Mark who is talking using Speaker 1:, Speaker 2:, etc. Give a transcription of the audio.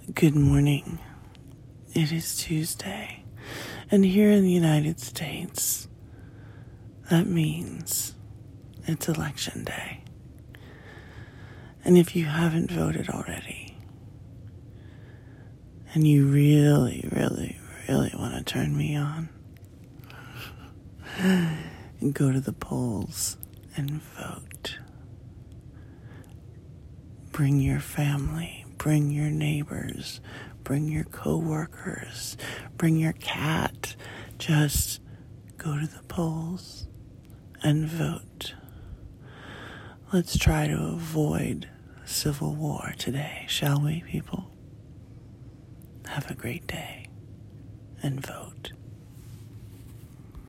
Speaker 1: Good morning. It is Tuesday, and here in the United States, that means it's election day. And if you haven't voted already, and you really want to turn me on, go to the polls and vote. Bring your family, bring your neighbors, bring your coworkers, bring your cat. Just go to the polls and vote. Let's try to avoid civil war today, shall we, people? Have a great day and vote.